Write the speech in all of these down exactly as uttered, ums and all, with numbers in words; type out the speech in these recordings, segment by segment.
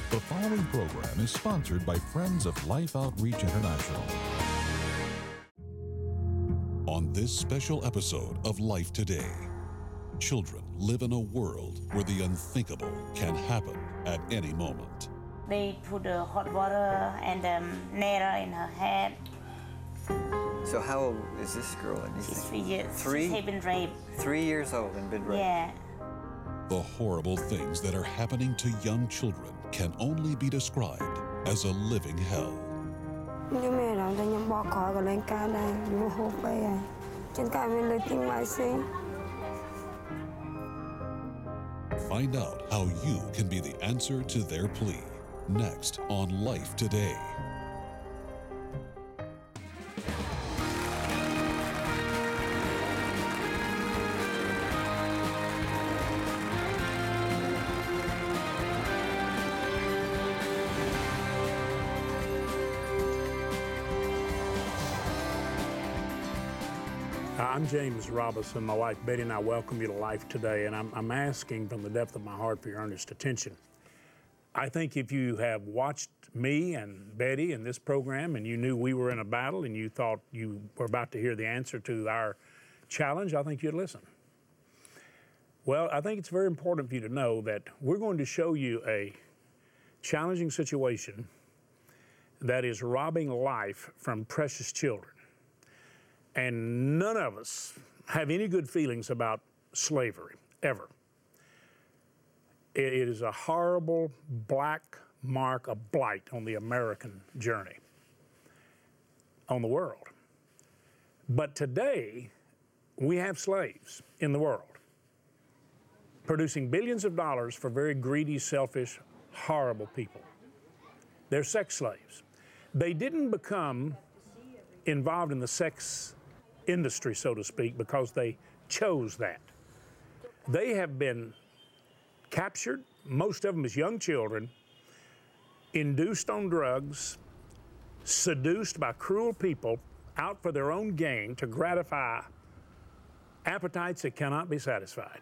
The following program is sponsored by Friends of Life Outreach International. On this special episode of Life Today, children live in a world where the unthinkable can happen at any moment. They put the hot water and um, needle in her head. So how old is this girl? She's three years. Three? She's been raped. Three years old and been raped. Yeah. The horrible things that are happening to young children can only be described as a living hell. Find out how you can be the answer to their plea. Next on Life Today. I'm James Robinson. My wife Betty and I welcome you to Life Today, and I'm, I'm asking from the depth of my heart for your earnest attention. I think if you have watched me and Betty in this program and you knew we were in a battle and you thought you were about to hear the answer to our challenge, I think you'd listen. Well, I think it's very important for you to know that we're going to show you a challenging situation that is robbing life from precious children. And none of us have any good feelings about slavery, ever. It is a horrible black mark, a blight on the American journey, on the world. But today, we have slaves in the world, producing billions of dollars for very greedy, selfish, horrible people. They're sex slaves. They didn't become involved in the sex industry, so to speak, because they chose that. They have been captured, most of them as young children, induced on drugs, seduced by cruel people out for their own gain to gratify appetites that cannot be satisfied.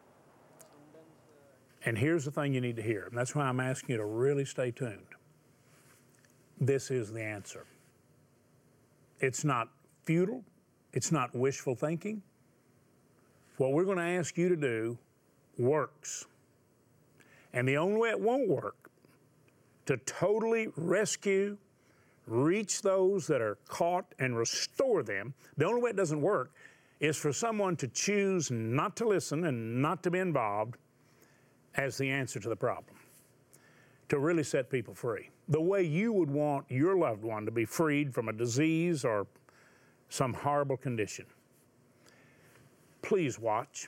And here's the thing you need to hear, and that's why I'm asking you to really stay tuned. This is the answer. It's not futile. It's not wishful thinking. What we're going to ask you to do works. And the only way it won't work to totally rescue, reach those that are caught and restore them, the only way it doesn't work is for someone to choose not to listen and not to be involved as the answer to the problem, to really set people free. The way you would want your loved one to be freed from a disease or some horrible condition. Please watch,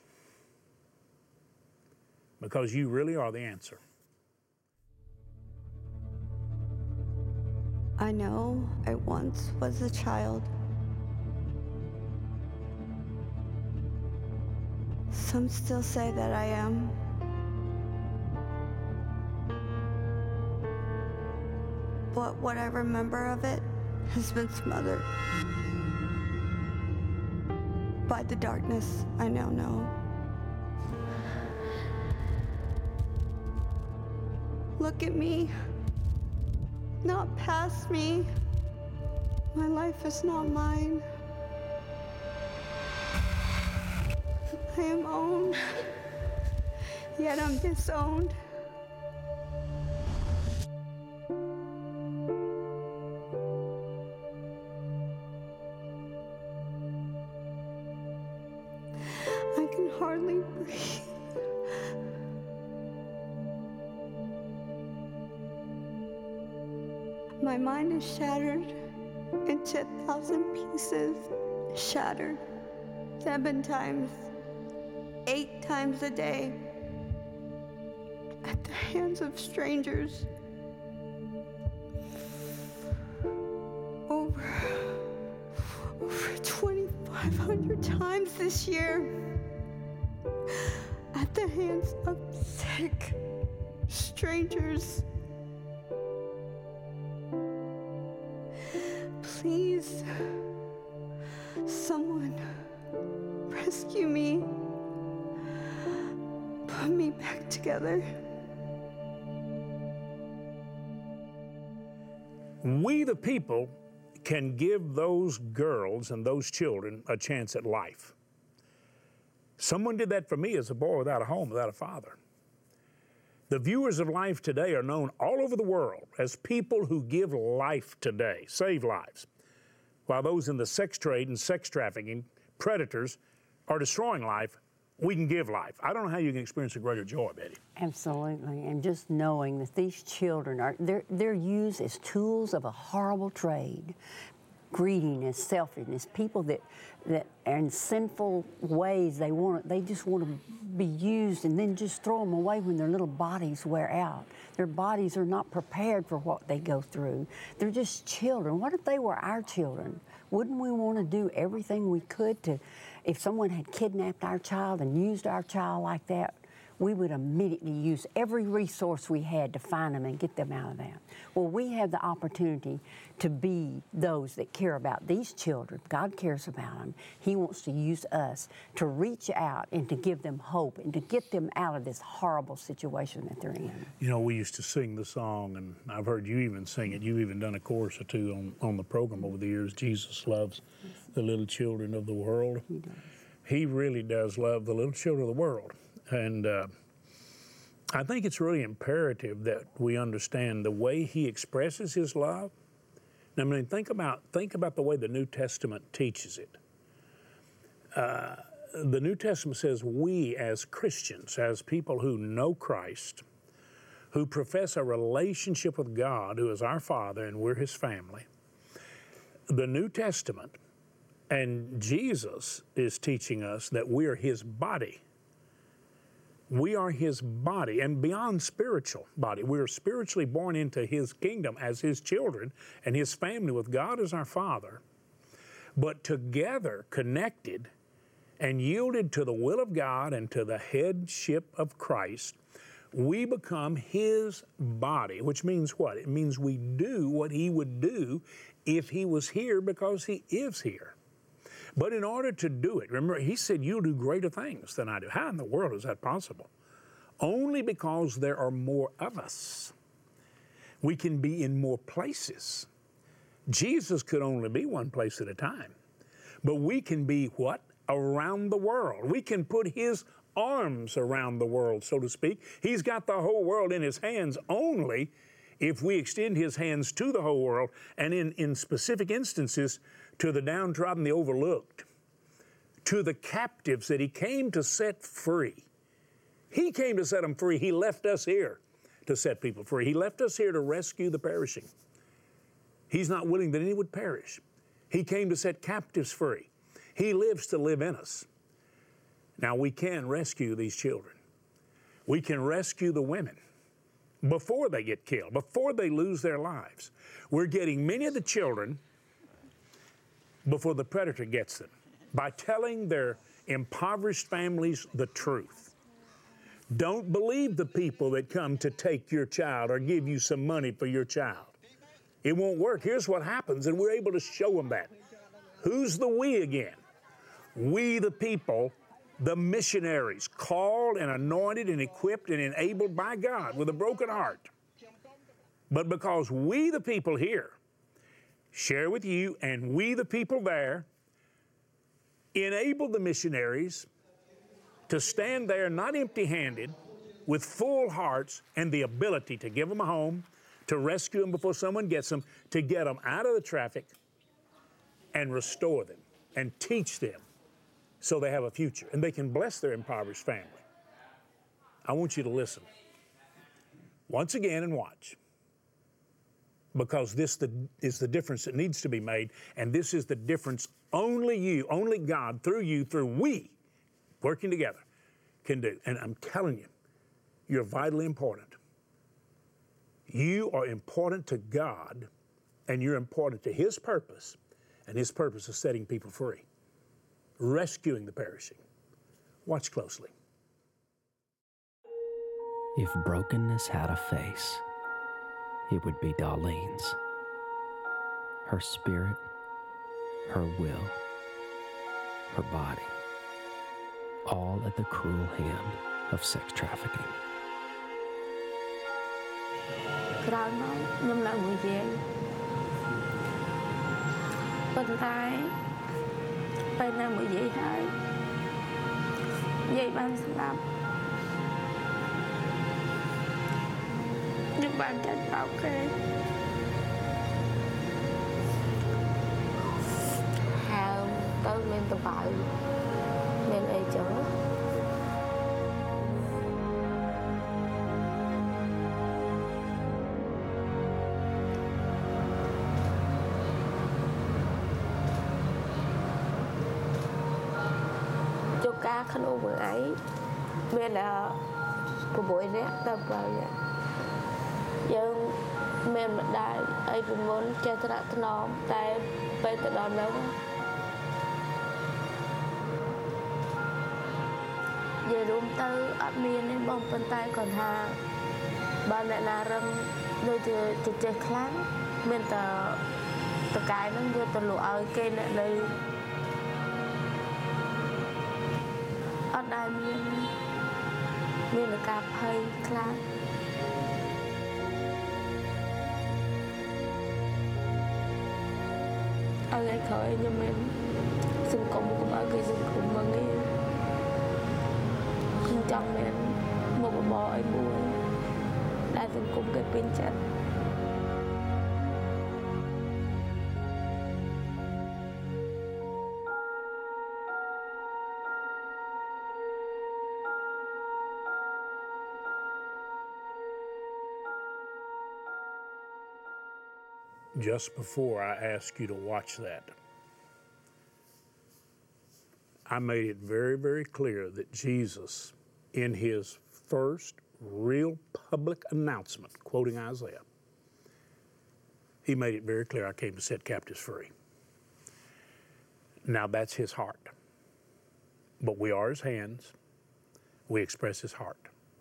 because you really are the answer. I know I once was a child. Some still say that I am. But what I remember of it has been smothered by the darkness I now know. Look at me, not past me. My life is not mine. I am owned, yet I'm disowned. I can hardly breathe. My mind is shattered into a thousand pieces, shattered seven times, eight times a day, at the hands of strangers. Over, over twenty-five hundred times this year, at the hands of sick strangers. Please, someone rescue me. Put me back together. We, the people, can give those girls and those children a chance at life. Someone did that for me as a boy without a home, without a father. The viewers of Life Today are known all over the world as people who give life today, save lives, while those in the sex trade and sex trafficking, predators, are destroying life. We can give life. I don't know how you can experience a greater joy, Betty. Absolutely, and just knowing that these children are, they're, they're used as tools of a horrible trade. Greediness, selfishness, people that, that are in sinful ways, they want, they just want to be used and then just throw them away when their little bodies wear out. Their bodies are not prepared for what they go through. They're just children. What if they were our children? Wouldn't we want to do everything we could to, if someone had kidnapped our child and used our child like that, we would immediately use every resource we had to find them and get them out of that. Well, we have the opportunity to be those that care about these children. God cares about them. He wants to use us to reach out and to give them hope and to get them out of this horrible situation that they're in. You know, we used to sing the song, and I've heard you even sing it. You've even done a chorus or two on, on the program over the years. Jesus loves the little children of the world. He does. He really does love the little children of the world. And uh, I think it's really imperative that we understand the way he expresses his love. I mean, think about, think about the way the New Testament teaches it. Uh, the New Testament says we as Christians, as people who know Christ, who profess a relationship with God, who is our Father, and we're his family, the New Testament and Jesus is teaching us that we are his body. We are his body, and beyond spiritual body. We are spiritually born into his kingdom as his children and his family with God as our Father. But together, connected and yielded to the will of God and to the headship of Christ, we become his body, which means what? It means we do what he would do if he was here, because he is here. But in order to do it, remember, he said, you'll do greater things than I do. How in the world is that possible? Only because there are more of us. We can be in more places. Jesus could only be one place at a time. But we can be what? Around the world. We can put his arms around the world, so to speak. He's got the whole world in his hands only if we extend his hands to the whole world, and in, in specific instances, to the downtrodden, the overlooked, to the captives that he came to set free. He came to set them free. He left us here to set people free. He left us here to rescue the perishing. He's not willing that any would perish. He came to set captives free. He lives to live in us. Now, we can rescue these children. We can rescue the women before they get killed, before they lose their lives. We're getting many of the children before the predator gets them, by telling their impoverished families the truth. Don't believe the people that come to take your child or give you some money for your child. It won't work. Here's what happens, and we're able to show them that. Who's the we again? We the people, the missionaries, called and anointed and equipped and enabled by God with a broken heart. But because we the people here share with you, and we the people there enable the missionaries to stand there not empty-handed, with full hearts and the ability to give them a home, to rescue them before someone gets them, to get them out of the traffic and restore them and teach them so they have a future and they can bless their impoverished family. I want you to listen once again and watch, because this the, is the difference that needs to be made, and this is the difference only you, only God, through you, through we, working together, can do. And I'm telling you, you're vitally important. You are important to God, and you're important to his purpose, and his purpose is setting people free, rescuing the perishing. Watch closely. If brokenness had a face, it would be Darlene's. Her spirit, her will, her body, all at the cruel hand of sex trafficking. ក្រោយមកខ្ញុំនៅមួយយាយប៉ុន្តែពេលណាមួយនិយាយហើយនិយាយបានស្ដាប់ខ្ញុំបានចាត់បោកគេហើមទៅមានតបៅមានអីចឹងការក្នុងមួយឯងមានតែប្រមួយនេះទៅបើយើងមានម្ដាយអីពីមុនចេះត្រាក់ថ្នមតែពេលទៅដល់នោះនិយាយរួមទៅអត់មានទេបងប៉ុន្តែគាត់ថាបើអ្នកណារឹងដូចជាចេះខ្លាំងមានតែតកាយនឹងយកទៅលក់ឲ្យគេអ្នកនៅអត់ដែលមានមានការភ័យខ្លាចឲ្យឲ្យក្រោយខ្ញុំមានសង្គមកុំឲ្យគេសង្គមមកនេះខ្ញុំចង់មានមុខរបរឲ្យមួយដែលសង្គមគេពេញចិត្ត Just before I ask you to watch that, I made it very, very clear that Jesus, in his first real public announcement, quoting Isaiah, he made it very clear, I came to set captives free. Now that's his heart. But we are his hands. We express his heart.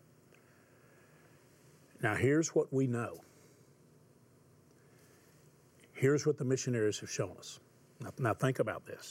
Now here's what we know. Here's what the missionaries have shown us. Now, now think about this.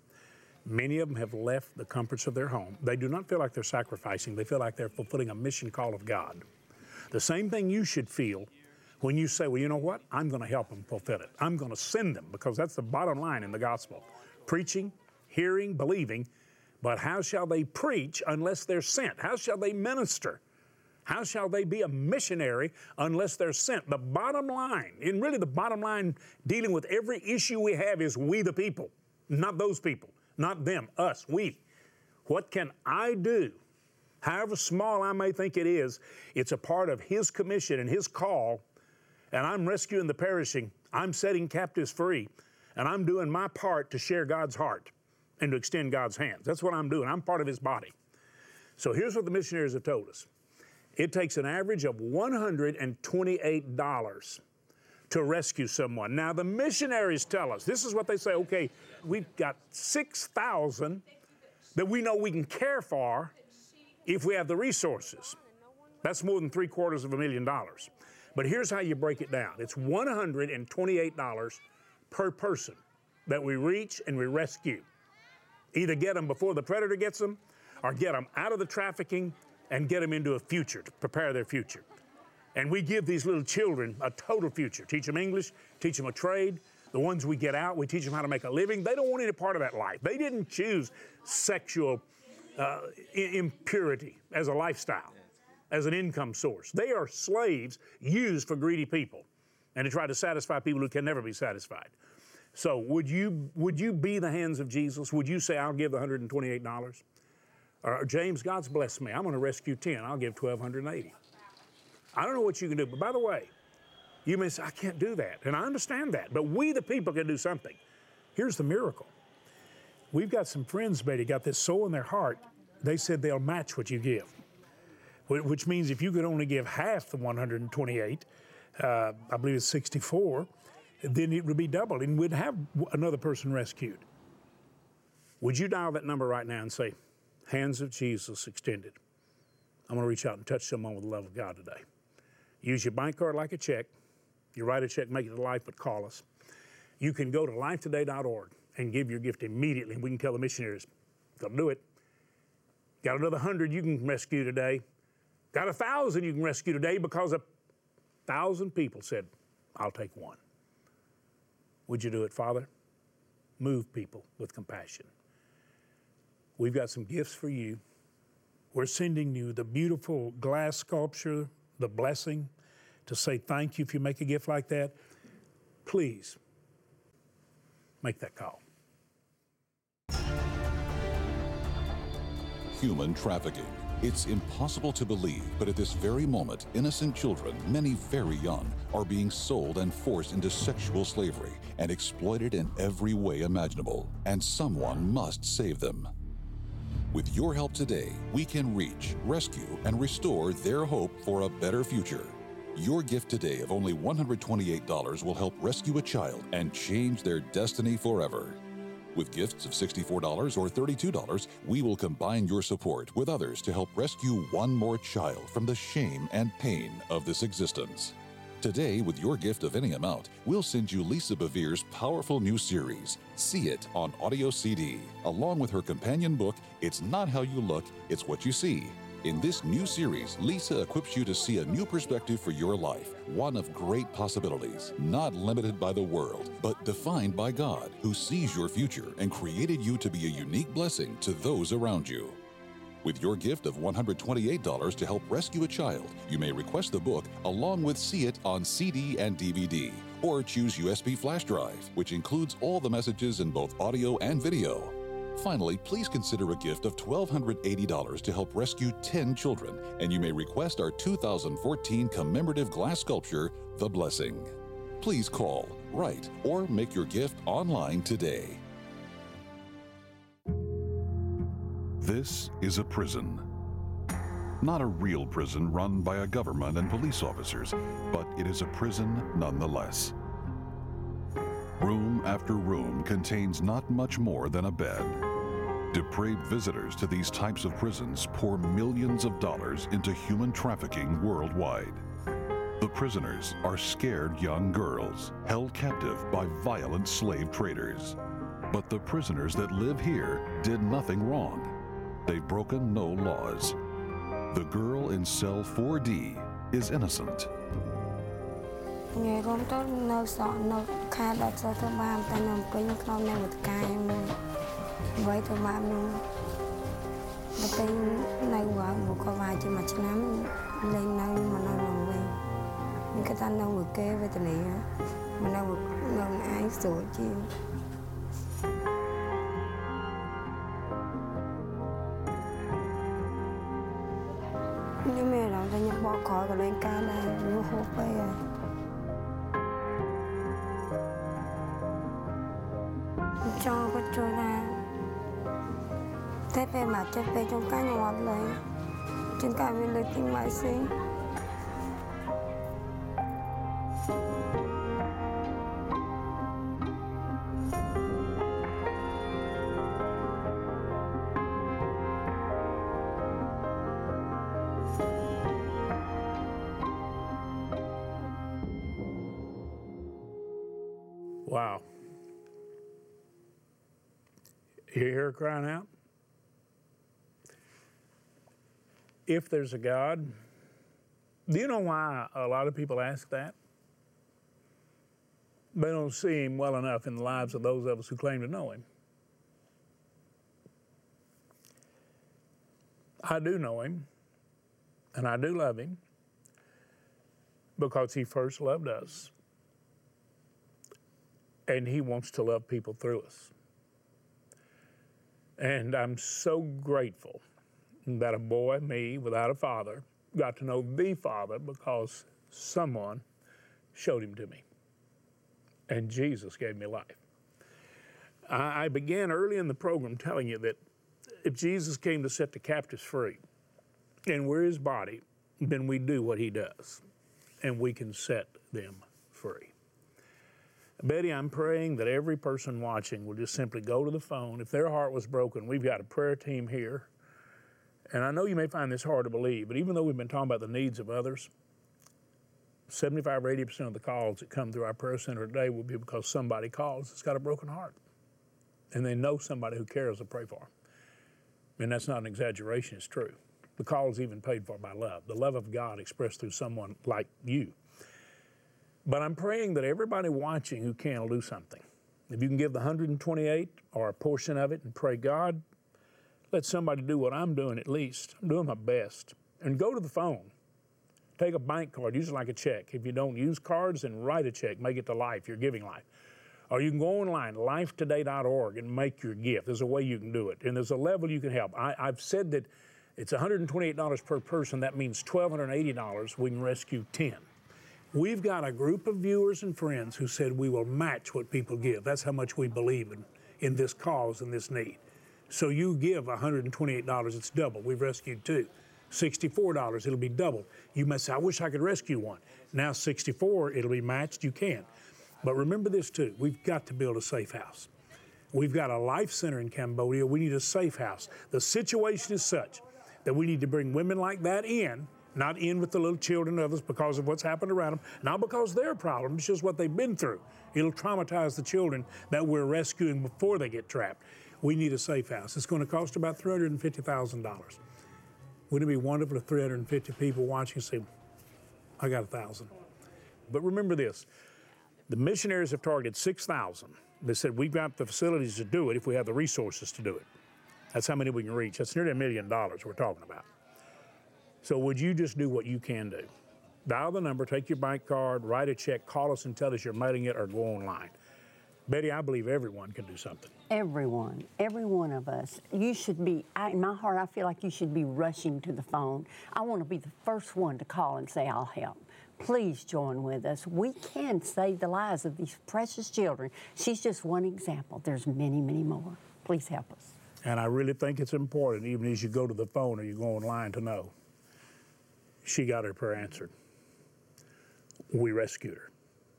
Many of them have left the comforts of their home. They do not feel like they're sacrificing. They feel like they're fulfilling a mission call of God. The same thing you should feel when you say, well, you know what? I'm going to help them fulfill it. I'm going to send them, because that's the bottom line in the gospel. Preaching, hearing, believing. But how shall they preach unless they're sent? How shall they minister? How shall they be a missionary unless they're sent? The bottom line, and really the bottom line dealing with every issue we have is we the people, not those people, not them, us, we. What can I do? However small I may think it is, it's a part of his commission and his call, and I'm rescuing the perishing, I'm setting captives free, and I'm doing my part to share God's heart and to extend God's hands. That's what I'm doing. I'm part of his body. So here's what the missionaries have told us. It takes an average of one hundred twenty-eight dollars to rescue someone. Now, the missionaries tell us, this is what they say, okay, we've got six thousand that we know we can care for if we have the resources. That's more than three quarters of a million dollars. But here's how you break it down. It's one hundred twenty-eight dollars per person that we reach and we rescue. Either get them before the predator gets them or get them out of the trafficking and get them into a future, to prepare their future. And we give these little children a total future. Teach them English, teach them a trade. The ones we get out, we teach them how to make a living. They don't want any part of that life. They didn't choose sexual uh, impurity as a lifestyle, as an income source. They are slaves used for greedy people and to try to satisfy people who can never be satisfied. So would you, would you be the hands of Jesus? Would you say, I'll give the one hundred twenty-eight dollars? Or, James, God's blessed me. I'm going to rescue ten. I'll give one thousand two hundred eighty. I don't know what you can do, but by the way, you may say, I can't do that. And I understand that, but we the people can do something. Here's the miracle. We've got some friends, Betty, got this soul in their heart. They said they'll match what you give, which means if you could only give half the one hundred twenty-eight, uh, I believe it's sixty-four, then it would be doubled and we'd have another person rescued. Would you dial that number right now and say, hands of Jesus extended? I'm going to reach out and touch someone with the love of God today. Use your bank card like a check. You write a check, make it to Life, but call us. You can go to life today dot org and give your gift immediately. We can tell the missionaries, they'll do it. Got another hundred you can rescue today. Got a thousand you can rescue today because a thousand people said, I'll take one. Would you do it, Father? move people with compassion. We've got some gifts for you. We're sending you the beautiful glass sculpture, the blessing, to say thank you if you make a gift like that. Please make that call. Human trafficking. It's impossible to believe, but at this very moment, innocent children, many very young, are being sold and forced into sexual slavery and exploited in every way imaginable. And someone must save them. With your help today, we can reach, rescue, and restore their hope for a better future. Your gift today of only one hundred twenty-eight dollars will help rescue a child and change their destiny forever. With gifts of sixty-four dollars or thirty-two dollars, we will combine your support with others to help rescue one more child from the shame and pain of this existence. Today, with your gift of any amount, we'll send you Lisa Bevere's powerful new series, See It, on audio C D, along with her companion book, It's Not How You Look, It's What You See. In this new series, Lisa equips you to see a new perspective for your life, one of great possibilities, not limited by the world, but defined by God, who sees your future and created you to be a unique blessing to those around you. With your gift of one hundred twenty-eight dollars to help rescue a child, you may request the book along with See It on C D and D V D, or choose U S B flash drive, which includes all the messages in both audio and video. Finally, please consider a gift of one thousand two hundred eighty dollars to help rescue ten children, and you may request our two thousand fourteen commemorative glass sculpture, The Blessing. Please call, write, or make your gift online today. This is a prison. Not a real prison run by a government and police officers, but it is a prison nonetheless. Room after room contains not much more than a bed. Depraved visitors to these types of prisons pour millions of dollars into human trafficking worldwide. The prisoners are scared young girls held captive by violent slave traders. But the prisoners that live here did nothing wrong. They've broken no laws. The girl in cell four D is innocent. ngày hôm đó nấu sọ nấu khai đặt cho tôi ba tay nấu quên không nên một cái với tôi ba luôn cái tay này quá một con vài chỉ mà chỉ nắm lên nấu mà nấu lòng lên những cái tay nấu một kê với tôi này mà nấu một nấu ai sửa chi nhưng mà làm cho những bỏ khỏi cái lên cá này nó hộp bây giờ cho có cho ra thế về mà cho về trong cái ngọt lấy trên cả mình lấy tiếng mãi xí Wow. You hear her crying out? If there's a God, do you know why a lot of people ask that? They don't see him well enough in the lives of those of us who claim to know him. I do know him, and I do love him, because he first loved us, and he wants to love people through us. And I'm so grateful that a boy, me, without a father, got to know the Father because someone showed him to me. And Jesus gave me life. I, I began early in the program telling you that if Jesus came to set the captives free, and we're his body, then we do what he does, and we can set them free. Betty, I'm praying that every person watching will just simply go to the phone. If their heart was broken, we've got a prayer team here. And I know you may find this hard to believe, but even though we've been talking about the needs of others, seventy-five or eighty percent of the calls that come through our prayer center today will be because somebody calls that's got a broken heart. And they know somebody who cares to pray for them. And that's not an exaggeration, it's true. The call is even paid for by love, the love of God expressed through someone like you. But I'm praying that everybody watching who can will do something. If you can give the one hundred twenty-eight or a portion of it and pray, God, let somebody do what I'm doing at least. I'm doing my best. And go to the phone. Take a bank card, use it like a check. If you don't use cards, then write a check, make it to Life, you're giving Life. Or you can go online, life today dot org, and make your gift. There's a way you can do it. And there's a level you can help. I, I've said that it's one hundred twenty-eight dollars per person. That means one thousand two hundred eighty dollars. We can rescue ten. We've got a group of viewers and friends who said we will match what people give. That's how much we believe in, in this cause and this need. So you give one hundred twenty-eight dollars, it's double. We've rescued two. sixty-four dollars, it'll be double. You may say, I wish I could rescue one. Now sixty-four, it'll be matched, you can. But remember this too, we've got to build a safe house. We've got a life center in Cambodia, we need a safe house. The situation is such that we need to bring women like that in, not in with the little children and others because of what's happened around them, not because they're problems, it's just what they've been through. It'll traumatize the children that we're rescuing before they get trapped. We need a safe house. It's going to cost about three hundred fifty thousand dollars. Wouldn't it be wonderful if three hundred fifty people watching and say, I got a thousand. But remember this, the missionaries have targeted six thousand. They said we've got the facilities to do it if we have the resources to do it. That's how many we can reach. That's nearly a million dollars we're talking about. So would you just do what you can do? Dial the number, take your bank card, write a check, call us and tell us you're mailing it, or go online. Betty, I believe everyone can do something. Everyone, every one of us. You should be, I, in my heart, I feel like you should be rushing to the phone. I want to be the first one to call and say, I'll help. Please join with us. We can save the lives of these precious children. She's just one example. There's many, many more. Please help us. And I really think it's important, even as you go to the phone or you go online, to know she got her prayer answered. We rescued her.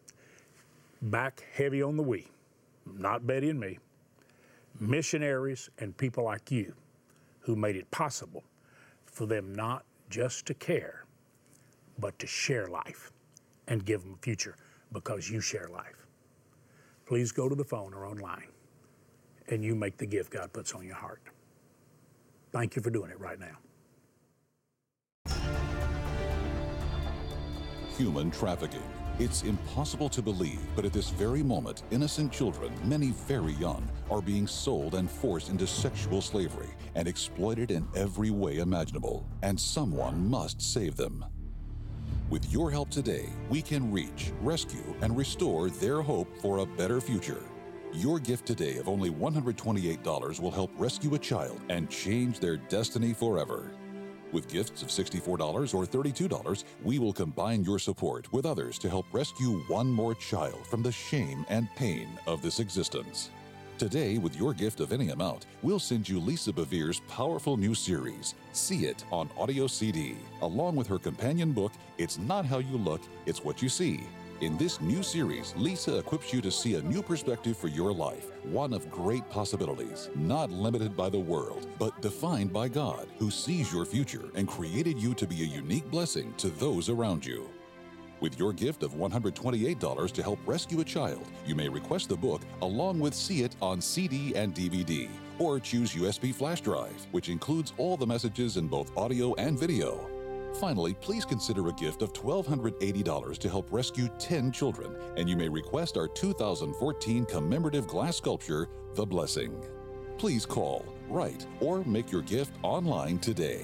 Back heavy on the we, not Betty and me, missionaries and people like you who made it possible for them not just to care, but to share life and give them a future because you share life. Please go to the phone or online and you make the gift God puts on your heart. Thank you for doing it right now. Human trafficking. It's impossible to believe, but at this very moment, innocent children, many very young, are being sold and forced into sexual slavery and exploited in every way imaginable. And someone must save them. With your help today, we can reach, rescue, and restore their hope for a better future. Your gift today of only one hundred twenty-eight dollars will help rescue a child and change their destiny forever. With gifts of sixty-four dollars or thirty-two dollars, we will combine your support with others to help rescue one more child from the shame and pain of this existence. Today, with your gift of any amount, we'll send you Lisa Bevere's powerful new series, See It, on audio C D, along with her companion book, It's Not How You Look, It's What You See. In this new series, Lisa equips you to see a new perspective for your life, one of great possibilities, not limited by the world, but defined by God, who sees your future and created you to be a unique blessing to those around you. With your gift of one hundred twenty-eight dollars to help rescue a child, you may request the book along with See It on C D and D V D, or choose U S B flash drive, which includes all the messages in both audio and video. Finally, please consider a gift of one thousand two hundred eighty dollars to help rescue ten children, and you may request our two thousand fourteen commemorative glass sculpture, The Blessing. Please call, write, or make your gift online today.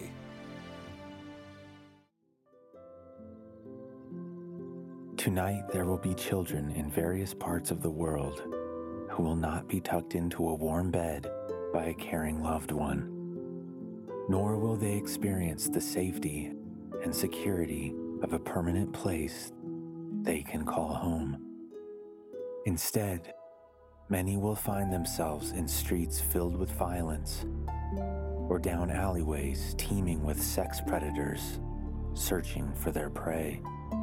Tonight, there will be children in various parts of the world who will not be tucked into a warm bed by a caring loved one, nor will they experience the safety and security of a permanent place they can call home. Instead, many will find themselves in streets filled with violence or down alleyways teeming with sex predators searching for their prey.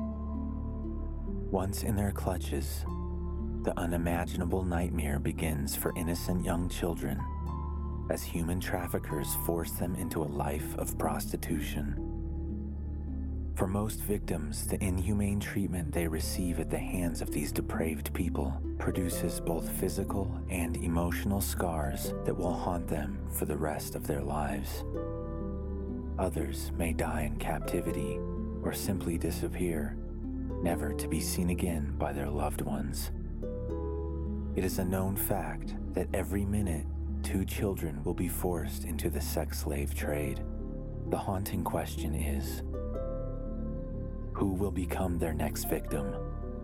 Once in their clutches, the unimaginable nightmare begins for innocent young children as human traffickers force them into a life of prostitution. For most victims, the inhumane treatment they receive at the hands of these depraved people produces both physical and emotional scars that will haunt them for the rest of their lives. Others may die in captivity or simply disappear, never to be seen again by their loved ones. It is a known fact that every minute, two children will be forced into the sex slave trade. The haunting question is, who will become their next victim?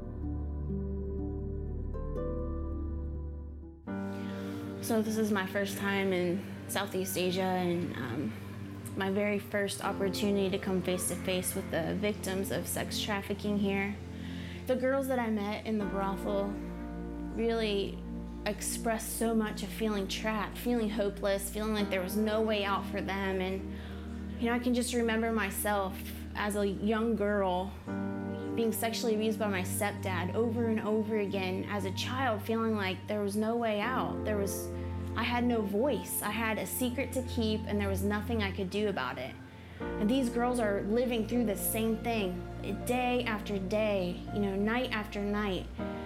So this is my first time in Southeast Asia, and um, my very first opportunity to come face to face with the victims of sex trafficking here. The girls that I met in the brothel really expressed so much of feeling trapped, feeling hopeless, feeling like there was no way out for them. And you know, I can just remember myself as a young girl being sexually abused by my stepdad over and over again as a child, feeling like there was no way out. There was, I had no voice. I had a secret to keep, and there was nothing I could do about it. And these girls are living through the same thing, day after day, you know, night after night.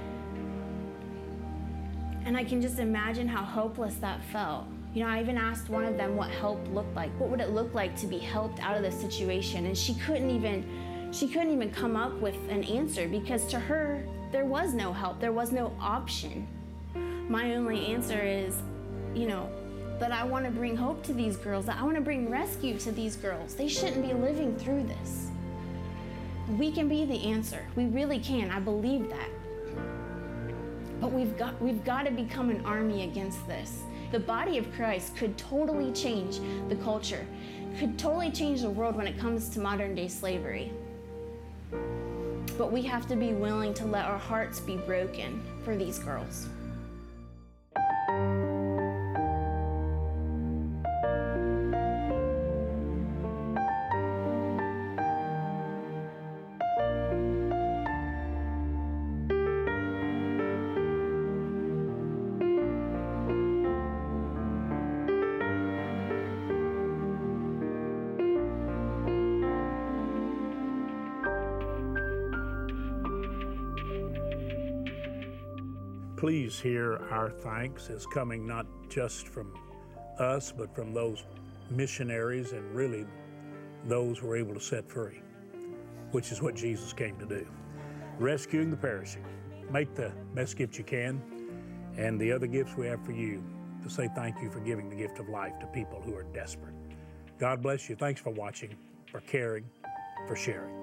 And I can just imagine how hopeless that felt. You know, I even asked one of them what help looked like. What would it look like to be helped out of this situation? And she couldn't even, she couldn't even come up with an answer, because to her, there was no help, there was no option. My only answer is, you know, that I want to bring hope to these girls, that I want to bring rescue to these girls. They shouldn't be living through this. We can be the answer. We really can. I believe that. But we've got, we've got to become an army against this. The body of Christ could totally change the culture, could totally change the world when it comes to modern day slavery. But we have to be willing to let our hearts be broken for these girls. Please hear our thanks is coming not just from us, but from those missionaries and really those who were able to set free, which is what Jesus came to do. Rescuing the perishing. Make the best gift you can, and the other gifts we have for you, to say thank you for giving the gift of life to people who are desperate. God bless you. Thanks for watching, for caring, for sharing.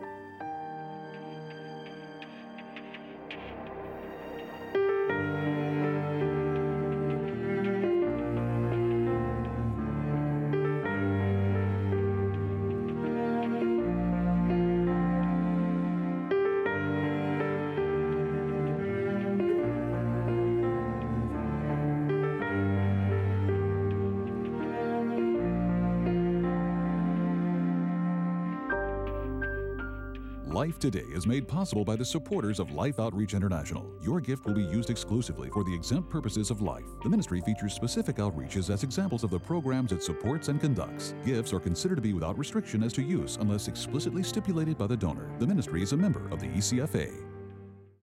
Life Today is made possible by the supporters of Life Outreach International. Your gift will be used exclusively for the exempt purposes of life. The ministry features specific outreaches as examples of the programs it supports and conducts. Gifts are considered to be without restriction as to use unless explicitly stipulated by the donor. The ministry is a member of the E C F A.